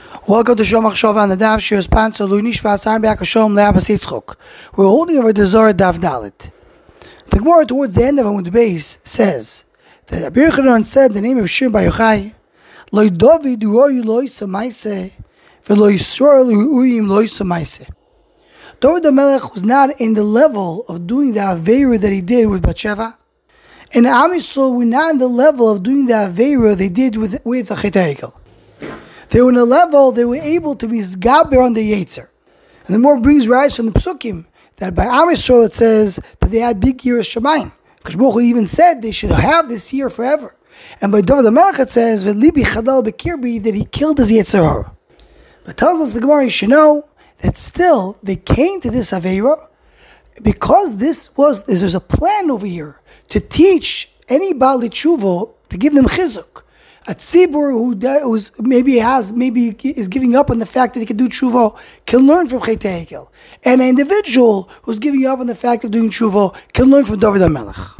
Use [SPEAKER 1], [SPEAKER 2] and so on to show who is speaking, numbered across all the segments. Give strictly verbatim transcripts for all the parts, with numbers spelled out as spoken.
[SPEAKER 1] Welcome to Shomach Shov on the Daf Shir sponsor Luinish Vasar Be'akashom Le'abas Yitzchok. We're holding over the Zohar Daf Dalit. The Gemara towards the end of Amud Beis says that Rabbi Yochanan said the name of Shir Bar Yochai, Lo David Roy Lo Samaise, V'Lo Yisrael Uyim Lo Samaise. David the Melech was not in the level of doing the Aveira that he did with Bathsheba, and Am Yisrael were not in the level of doing the Aveira they did with with the Chet HaEgel. They were in a level they were able to be zgaber on the Yetzer. And the more brings rise from the Psukim that by Am Yisrael it says that they had big years Shemayim. Because Baruch Hu even said they should have this year forever. And by David the Melech it says Libi Chadal Bekirbi that he killed his Yetzer Hara. But tells us the Gemara you should know that still they came to this Aveira because this was there's a plan over here to teach any Baal Tshuva to give them chizuk. A tzibur who who's maybe has maybe is giving up on the fact that he can do tshuva can learn from Chet HaEgel, and an individual who's giving up on the fact of doing tshuva can learn from David HaMelech.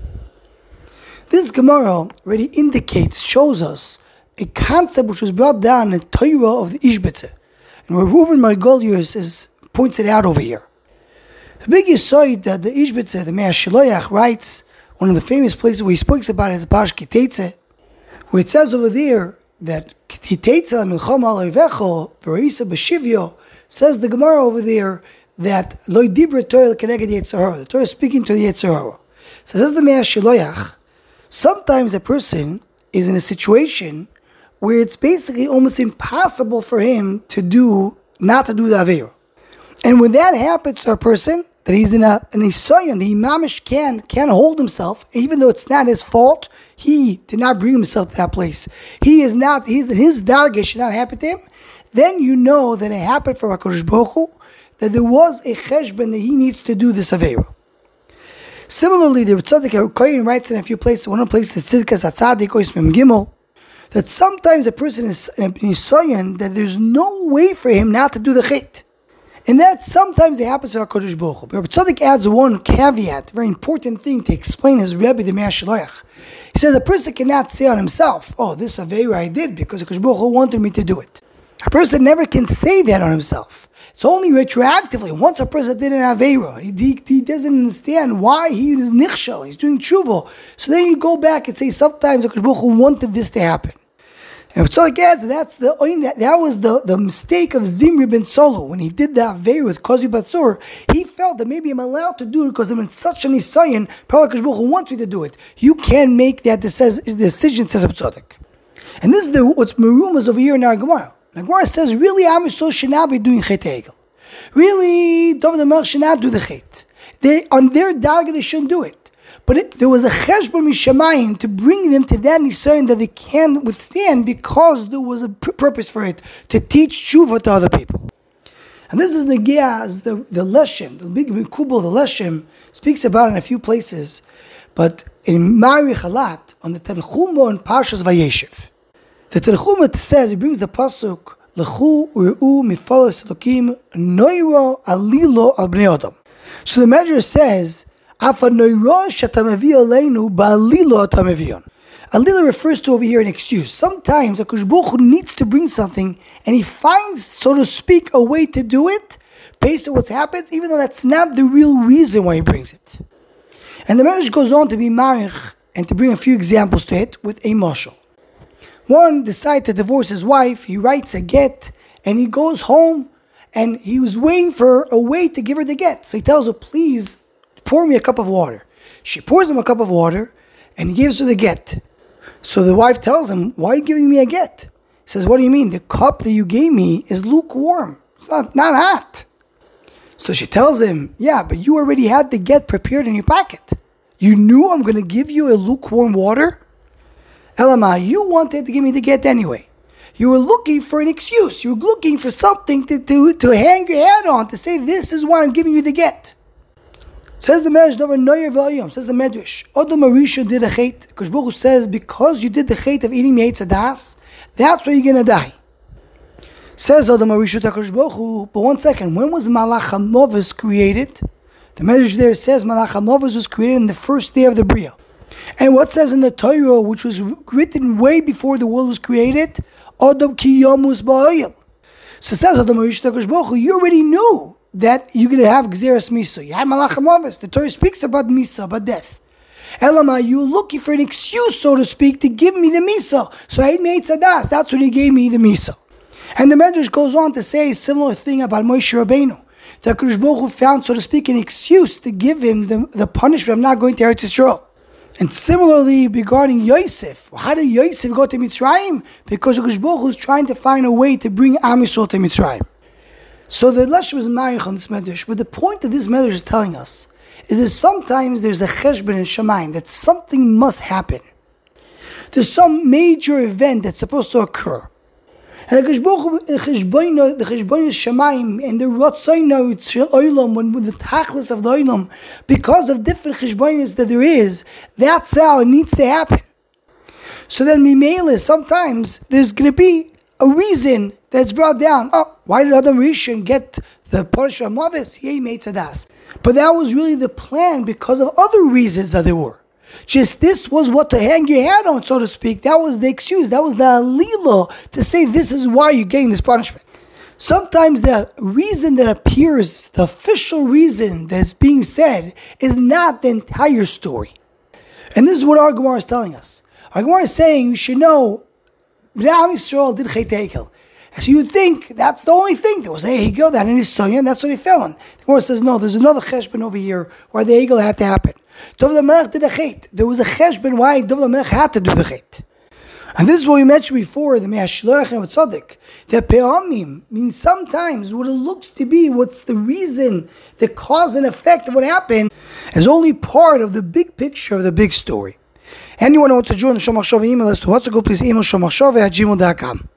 [SPEAKER 1] This Gemara already indicates, shows us a concept which was brought down in Torah of the Ishbitze, and where Reuven Margolius is points it out over here. The big yisoid that the Ishbitze, the Me'ah Shiloyach, writes, one of the famous places where he speaks about it is Pash Kiteitzeh, where it says over there that Kiteitzeh milchama aloivecho v'reisa b'shivyo, says the Gemara over there that loy dibra Torah keneged Yetzer Hara, the Torah is speaking to the Yetzer Hara. So says the Me'ah Shiloyach, sometimes a person is in a situation where it's basically almost impossible for him to do, not to do the Aveira. And when that happens to a person, that he's in a an Isayon, the Imamish can, can hold himself, even though it's not his fault, he did not bring himself to that place. He is not, he's in his dargah should not happen to him. Then you know that it happened from HaKadosh Baruch Hu, that there was a cheshbon that he needs to do this Aveira. Similarly, the Tzaddik HaKoyin writes in a few places, one of the places that Tzidkas HaTzadik Ois Mem Gimel, that sometimes a person is in a Isayon that there's no way for him not to do the Chet. And that sometimes it happens to HaKadosh Baruch Hu. But Rabbi Tzaddik adds one caveat, very important thing to explain his Rebbe, the Me'ah Shiloyach. He says a person cannot say on himself, oh, this Aveira I did because HaKadosh Baruch Hu wanted me to do it. A person never can say that on himself. It's only retroactively. Once a person did an Aveira, he, he doesn't understand why he is nichshel, he's doing tshuva. So then you go back and say sometimes HaKadosh Baruch Hu wanted this to happen. And so it adds, that's the that was the, the mistake of Zimri ben Solo when he did the Aveira with Kozi Batsur. He felt that maybe I'm allowed to do it because I'm in such an Isayon. Probably Baruch Hu wants me to do it. You can't make that decision, says Tzaddik. And this is the, what's merumas over here in our Gemara. The Gemara says, really, Am Yisrael should not be doing Chet HaEgel. Really, David HaMelech should not do the Chet. They on their dargah they shouldn't do it. But it, there was a cheshbon mishamayim to bring them to that nisayon that they can withstand because there was a pr- purpose for it, to teach tshuva to other people. And this is Negiah, as the, the Leshem, the big Mikubal, the Leshem, speaks about it in a few places. But in Mari Chalat, on the Tanchuma and Parshas Vayeshev, the Tanchuma says, he brings the pasuk, Lechu u'u mifalos elokim noiro alilo al bnei adam. So the Medrash says, Alila refers to over here an excuse. Sometimes HaKadosh Baruch Hu needs to bring something and he finds, so to speak, a way to do it based on what's happened, even though that's not the real reason why he brings it. And the message goes on to be marich and to bring a few examples to it with a mashal. One decides to divorce his wife, he writes a get, and he goes home and he was waiting for a way to give her the get. So he tells her, please, pour me a cup of water. She pours him a cup of water and he gives her the get. So the wife tells him, why are you giving me a get? He says, what do you mean? The cup that you gave me is lukewarm. It's not, not hot. So she tells him, yeah, but you already had the get prepared in your pocket. You knew I'm going to give you a lukewarm water? Elama, you wanted to give me the get anyway. You were looking for an excuse. You were looking for something to, to, to hang your head on, to say this is why I'm giving you the get. Says the Medrash, Dover Noyer V'Ayom, says the Medrash, Odom Arisha did a chet. Because Baruch Hu says, because you did the chet of eating Me'etz Hadas, that's why you're going to die. Says Odom Arisha Takash Baruch Hu, but one second, when was Malach HaMovis created? The Medrash there says Malach HaMovis was created on the first day of the Bria. And what says in the Torah, which was written way before the world was created, Odom Ki Yomus Ba'ayil. So it says, you already knew that you're going to have Gzeras Misa. You had Malachim Avis. The Torah speaks about Misa, about death. Elamai, you're looking for an excuse, so to speak, to give me the Misa. So I made Tzadas. That's when he gave me the Misa. And the Medrash goes on to say a similar thing about Moshe Rabbeinu. That Kadosh Baruch Hu found, so to speak, an excuse to give him the, the punishment of not going to Eretz Yisrael. And similarly, regarding Yosef, how did Yosef go to Mitzrayim? Because Kadosh Baruch Hu is trying to find a way to bring Am Yisrael to Mitzrayim. So the Leshem was married on this Medrash, but the point that this Medrash is telling us is that sometimes there's a cheshbon in Shemayim, that something must happen. There's some major event that's supposed to occur. And the cheshbon, the cheshbon is Shemayim, and the Ratzayna Olam, when with the tachlis of the Olam, because of different cheshbonis that there is, that's how it needs to happen. So then, Mimele, sometimes there's going to be a reason that's brought down. Oh, why did Adam Rishon get the punishment of Mavis? He made Tzadas. But that was really the plan because of other reasons that there were. Just this was what to hang your hat on, so to speak. That was the excuse. That was the alila to say this is why you're getting this punishment. Sometimes the reason that appears, the official reason that's being said, is not the entire story. And this is what our Gemara is telling us. Our Gemara is saying you should know Am Yisrael did Chet Hegel. So you think that's the only thing. There was a Hegel, that in his son, and that's what he fell on. The Gemara says, no, there's another cheshbon over here where the Hegel had to happen. David HaMelech did a Chet. There was a cheshbon why David HaMelech had to do the Chet. And this is what we mentioned before, the Me'ashloach and Tzaddik. That Pe'amim means sometimes what it looks to be, what's the reason, the cause and effect of what happened, is only part of the big picture of the big story. Anyone who wants to join the Shomachshava email list, what's a good please email shomachshava at gmail dot com.